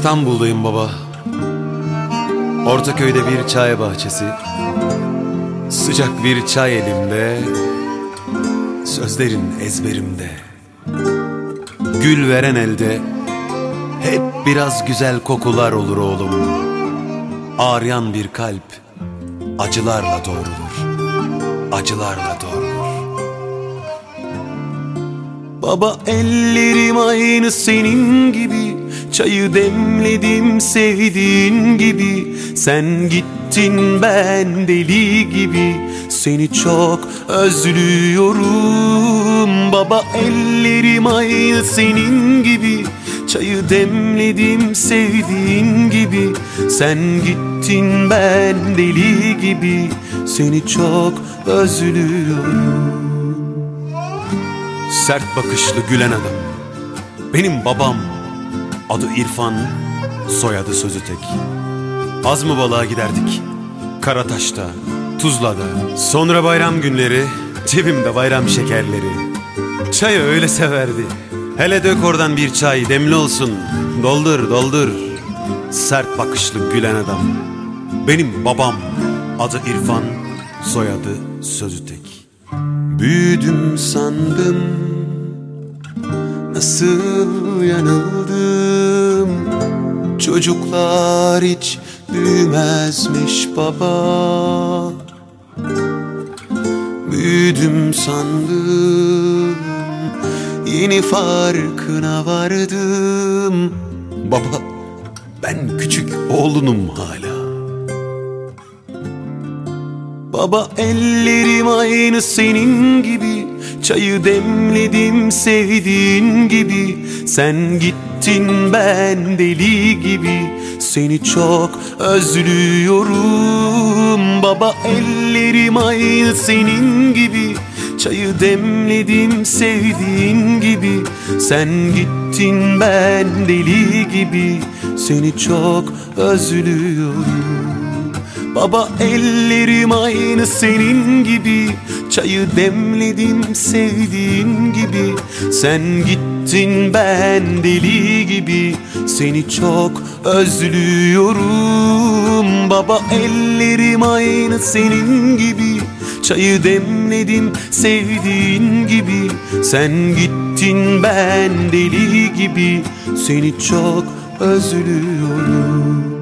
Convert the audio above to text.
İstanbul'dayım baba. Ortaköy'de bir çay bahçesi, sıcak bir çay elimde, sözlerin ezberimde. Gül veren elde hep biraz güzel kokular olur oğlum. Ağrıyan bir kalp acılarla doğrulur, acılarla doğrulur. Baba ellerim aynı senin gibi, çayı demledim sevdiğin gibi. Sen gittin ben deli gibi, seni çok özlüyorum. Baba ellerim aynı senin gibi, çayı demledim sevdiğin gibi. Sen gittin ben deli gibi, seni çok özlüyorum. Sert bakışlı gülen adam, benim babam. Adı İrfan, soyadı sözü tek. Az mı balığa giderdik? Karataş'ta, Tuzla'da. Sonra bayram günleri, cebimde bayram şekerleri. Çayı öyle severdi. Hele dök oradan bir çay, demli olsun. Doldur, doldur. Sert bakışlı gülen adam, benim babam. Adı İrfan, soyadı sözü tek. Büyüdüm sandım, nasıl yanıldım. Çocuklar hiç büyümezmiş baba. Büyüdüm sandım, yeni farkına vardım. Baba, ben küçük oğlunum hala. Baba ellerim aynı senin gibi, çayı demledim sevdiğin gibi. Sen gittin ben deli gibi, seni çok özlüyorum. Baba ellerim aynı senin gibi, çayı demledim sevdiğin gibi. Sen gittin ben deli gibi, seni çok özlüyorum. Baba ellerim aynı senin gibi, çayı demledim sevdiğin gibi. Sen gittin ben deli gibi, seni çok özlüyorum. Baba ellerim aynı senin gibi, çayı demledim sevdiğin gibi. Sen gittin ben deli gibi, seni çok özlüyorum.